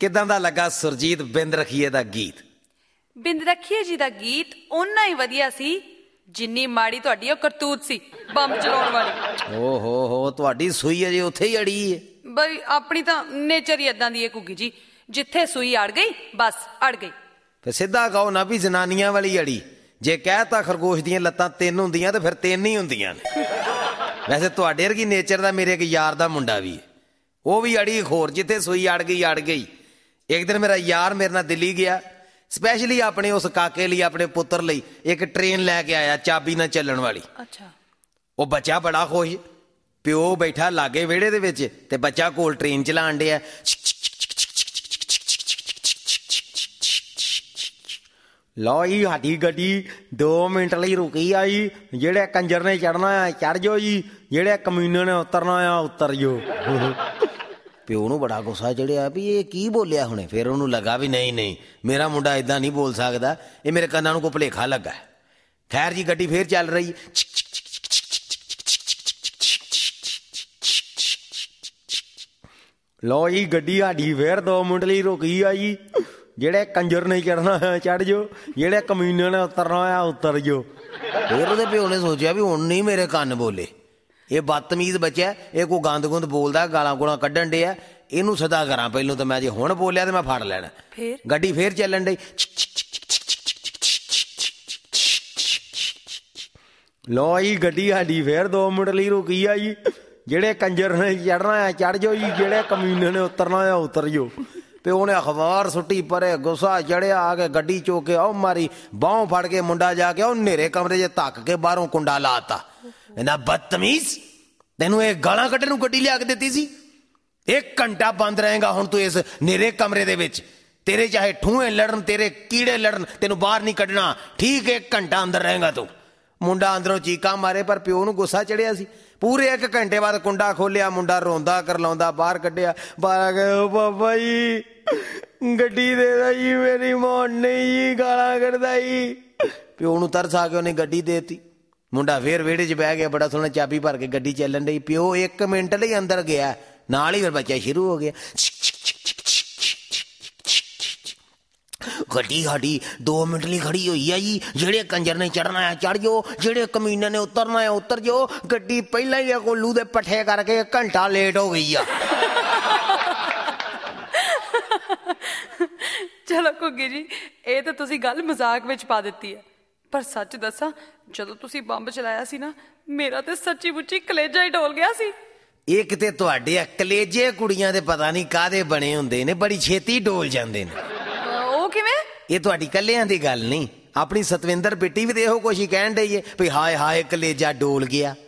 ਕਿੱਦਾਂ ਦਾ ਲੱਗਾ ਸੁਰਜੀਤ ਬਿੰਦ ਰਖੀਏ ਦਾ ਗੀਤ? ਬਿੰਦ ਰਖੀਏ ਜੀ ਦਾ ਗੀਤ ਓਨਾ ਹੀ ਵਧੀਆ ਸੀ ਜਿੰਨੀ ਮਾੜੀ ਤੁਹਾਡੀ ਉਹ ਕਰਤੂਤ ਸੀ ਬੰਬ ਚਲਾਉਣ ਵਾਲੀ। ਓ ਹੋ ਤੁਹਾਡੀ ਸੂਈ ਅਜੇ ਉੱਥੇ ਹੀ ਅੜੀ ਹੈ ਬਈ। ਆਪਣੀ ਤਾਂ ਨੇਚਰ ਹੀ ਏਦਾਂ ਦੀ ਹੈ ਘੁੱਗੀ ਜੀ, ਜਿੱਥੇ ਸੂਈ ਅੜ ਗਈ ਬਸ ਅੜ ਗਈ। ਫਿਰ ਸਿੱਧਾ ਕਹੋ ਨਾ ਵੀ ਜਨਾਨੀਆਂ ਵਾਲੀ ਅੜੀ। ਜੇ ਕਹਿਤਾ ਖਰਗੋਸ਼ ਦੀਆਂ ਲੱਤਾਂ ਤਿੰਨ ਹੁੰਦੀਆਂ ਤੇ ਫਿਰ ਤਿੰਨ ਹੀ ਹੁੰਦੀਆਂ ਨੇ। ਵੈਸੇ ਤੁਹਾਡੇ ਵਰਗੀ ਨੇਚਰ ਦਾ ਮੇਰੇ ਇੱਕ ਯਾਰ ਦਾ ਮੁੰਡਾ ਵੀ ਹੈ, ਉਹ ਵੀ ਅੜੀ ਖੋਰ, ਜਿੱਥੇ ਸੂਈ ਅੜ ਗਈ ਅੜ ਗਈ। ਇੱਕ ਦਿਨ ਮੇਰਾ ਯਾਰ ਮੇਰੇ ਨਾਲ ਦਿੱਲੀ ਗਿਆ, ਸਪੈਸ਼ਲੀ ਆਪਣੇ ਉਸ ਕਾਕੇ ਲਈ, ਆਪਣੇ ਪੁੱਤਰ ਲਈ ਇੱਕ ਟ੍ਰੇਨ ਲੈ ਕੇ ਆਇਆ ਚਾਬੀ ਨਾਲ ਚੱਲਣ ਵਾਲੀ। ਅੱਛਾ। ਉਹ ਬੱਚਾ ਬੜਾ ਖੁਸ਼, ਪਿਓ ਬੈਠਾ ਲਾਗੇ ਵਿਹੜੇ ਦੇ ਵਿੱਚ ਤੇ ਬੱਚਾ ਕੋਲ ਟ੍ਰੇਨ ਚਲਾਉਣ ਡਿਆ। ਲਓ ਜੀ ਸਾਡੀ ਗੱਡੀ 2 ਮਿੰਟ ਲਈ ਰੁਕੀ ਆ ਜੀ, ਜਿਹੜੇ ਕੰਜਰ ਨੇ ਚੜਨਾ ਆ ਚੜ ਜਾਓ ਜੀ, ਜਿਹੜੇ ਕਮੀਨੇ ਨੇ ਉਤਰਨਾ ਆ ਉਤਰ ਜਾਓ। ਪਿਓ ਨੂੰ ਬੜਾ ਗੁੱਸਾ ਚੜਿਆ ਵੀ ਇਹ ਕੀ ਬੋਲਿਆ ਹੁਣੇ। ਫਿਰ ਉਹਨੂੰ ਲੱਗਾ ਵੀ ਨਹੀਂ ਮੇਰਾ ਮੁੰਡਾ ਏਦਾਂ ਨਹੀਂ ਬੋਲ ਸਕਦਾ, ਇਹ ਮੇਰੇ ਕੰਨਾਂ ਨੂੰ ਕੋਈ ਭੁਲੇਖਾ ਲੱਗਾ। ਖੈਰ ਜੀ ਗੱਡੀ ਫੇਰ ਚੱਲ ਰਹੀ। ਲਓ ਜੀ ਗੱਡੀ ਸਾਡੀ ਫੇਰ 2 ਮਿੰਟ ਲਈ ਰੁਕੀ ਆ ਜੀ, ਜਿਹੜੇ ਕੰਜਰ ਨੇ ਚੜਨਾ ਆ ਚੜ ਜਾਓ, ਜਿਹੜੇ ਕਮੀਨੇ ਨੇ ਉਤਰਨਾ ਆ ਉਤਰ ਜਾਓ। ਫਿਰ ਉਹਦੇ ਪਿਓ ਨੇ ਸੋਚਿਆ ਵੀ ਹੁਣ ਨਹੀਂ ਮੇਰੇ ਕੰਨ ਬੋਲੇ, ਇਹ ਬਦਤਮੀਜ਼ ਬੱਚਾ, ਇਹ ਕੋਈ ਗੰਦ ਗੁੰਦ ਬੋਲਦਾ, ਗਾਲਾਂ ਗੂਲਾਂ ਕੱਢਣ ਡਿਆ, ਇਹਨੂੰ ਸਦਾ ਕਰਾਂ ਪਹਿਲੋਂ। ਤਾਂ ਮੈਂ ਜੇ ਹੁਣ ਬੋਲਿਆ ਤੇ ਮੈਂ ਫੜ ਲੈਣਾ। ਗੱਡੀ ਫੇਰ ਚੱਲਣ ਡਈ। ਲਓ ਜੀ ਗੱਡੀ ਸਾਡੀ ਫੇਰ 2 ਮਿੰਟ ਲਈ ਰੁਕੀ ਆ ਜੀ, ਜਿਹੜੇ ਕੰਜਰ ਨੇ ਚੜਨਾ ਆ ਚੜ ਜਾਓ ਜੀ, ਜਿਹੜੇ ਕਮੀਨੇ ਨੇ ਉਤਰਨਾ ਆ ਉਤਰ ਜਾਓ। ਪਿਓ ਨੇ ਅਖਬਾਰ ਸੁੱਟੀ ਪਰੇ, ਗੁੱਸਾ ਚੜਿਆ, ਆ ਕੇ ਗੱਡੀ ਚੋ ਕੇ ਉਹ ਮਾਰੀ ਬਾਹੋਂ ਫੜ ਕੇ ਮੁੰਡਾ ਜਾ ਕੇ ਉਹ ਹਨੇਰੇ ਕਮਰੇ 'ਚ ਧੱਕ ਕੇ ਬਾਹਰੋਂ ਕੁੰਡਾ ਲਾਤਾ। ਕਹਿੰਦਾ ਬਦਤਮੀਜ਼, ਤੈਨੂੰ ਇਹ ਗਾਲਾਂ ਕੱਢਣ ਨੂੰ ਗੱਡੀ ਲਿਆ ਕੇ ਦਿੱਤੀ ਸੀ? 1 ਘੰਟਾ ਬੰਦ ਰਹੇਗਾ ਹੁਣ ਤੂੰ ਇਸ ਹਨੇਰੇ ਕਮਰੇ ਦੇ ਵਿੱਚ। ਤੇਰੇ ਚਾਹੇ ਠੂਹੇ ਲੜਨ, ਤੇਰੇ ਕੀੜੇ ਲੜਨ, ਤੈਨੂੰ ਬਾਹਰ ਨਹੀਂ ਕੱਢਣਾ, ਠੀਕ? 1 ਘੰਟਾ ਅੰਦਰ ਰਹੇਗਾ ਤੂੰ। ਮੁੰਡਾ ਅੰਦਰੋਂ ਚੀਕਾਂ ਮਾਰੇ, ਪਰ ਪਿਓ ਨੂੰ ਗੁੱਸਾ ਚੜਿਆ ਸੀ। ਪੂਰੇ 1 ਘੰਟੇ ਬਾਅਦ ਕੁੰਡਾ ਖੋਲਿਆ, ਮੁੰਡਾ ਰੋਂਦਾ ਕਰਲਾਉਂਦਾ ਬਾਹਰ ਕੱਢਿਆ। ਬਾਹਰ ਬਾਬਾ ਜੀ ਗੱਡੀ ਦੇ ਦਾ ਜੀ, ਮੇਰੀ ਮੌਤ ਨਹੀਂ ਜੀ, ਗਾਲਾਂ ਕੱਢਦਾ ਜੀ। ਪਿਓ ਨੂੰ ਤਰਸ ਆ ਕੇ ਉਹਨੇ ਗੱਡੀ ਦੇ ਦਿੱਤੀ। ਮੁੰਡਾ ਫੇਰ ਵਿਹੜੇ 'ਚ ਬਹਿ ਗਿਆ, ਬੜਾ ਸੋਹਣਾ ਚਾਬੀ ਭਰ ਕੇ ਗੱਡੀ ਚੱਲਣ ਡਈ। ਪਿਓ 1 ਮਿੰਟ ਲਈ ਅੰਦਰ ਗਿਆ, ਨਾਲ ਹੀ ਫਿਰ ਬੱਚਾ ਸ਼ੁਰੂ ਹੋ ਗਿਆ। ਗੱਡੀ ਸਾਡੀ 2 ਮਿੰਟ ਲਈ ਖੜੀ ਹੋਈ ਆ ਜੀ, ਜਿਹੜੇ ਕੰਜਰ ਨੇ ਚੜਨਾ ਆ ਚੜ ਜਾਓ, ਜਿਹੜੇ ਕਮੀਨੇ ਨੇ ਉਤਰਨਾ ਆ ਉਤਰ ਜਾਓ। ਗੱਡੀ ਪਹਿਲਾਂ ਹੀ ਕੋਲੂ ਦੇ ਪੱਠੇ ਕਰਕੇ 1 ਘੰਟਾ ਲੇਟ ਹੋ ਗਈ ਆ। ਚਲੋ ਘੁੱਗੀ ਜੀ, ਇਹ ਤਾਂ ਤੁਸੀਂ ਗੱਲ ਮਜ਼ਾਕ ਵਿੱਚ ਪਾ ਦਿੱਤੀ ਹੈ, ਪਰ ਸੱਚ ਦੱਸਾਂ, ਜਦੋਂ ਤੁਸੀਂ ਬੰਬ ਚਲਾਇਆ ਸੀ ਨਾ, ਮੇਰਾ ਤੇ ਸੱਚੀ ਮੁੱਚੀ ਕਲੇਜਾ ਹੀ ਡੋਲ ਗਿਆ ਸੀ। ਇਹ ਕਿਤੇ ਤੁਹਾਡੇ ਕਲੇਜੇ ਕੁੜੀਆਂ ਦੇ ਪਤਾ ਨਹੀਂ ਕਾਹਦੇ ਬਣੇ ਹੁੰਦੇ ਨੇ, ਬੜੀ ਛੇਤੀ ਡੋਲ ਜਾਂਦੇ ਨੇ। ਉਹ ਕਿਵੇਂ? ਇਹ ਤੁਹਾਡੀ ਕੱਲਿਆਂ ਦੀ ਗੱਲ ਨਹੀਂ, ਆਪਣੀ ਸਤਵਿੰਦਰ ਬਿੱਟੀ ਵੀ ਤੇ ਇਹੋ ਕੁਛ ਹੀ ਕਹਿਣ ਡਈ ਏ ਵੀ ਹਾਏ ਹਾਏ ਕਲੇਜਾ ਡੋਲ ਗਿਆ।